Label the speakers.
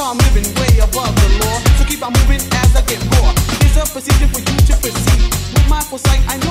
Speaker 1: I'm living way above the law. So keep on moving as I get more. Here's a procedure for you to proceed. With my foresight, I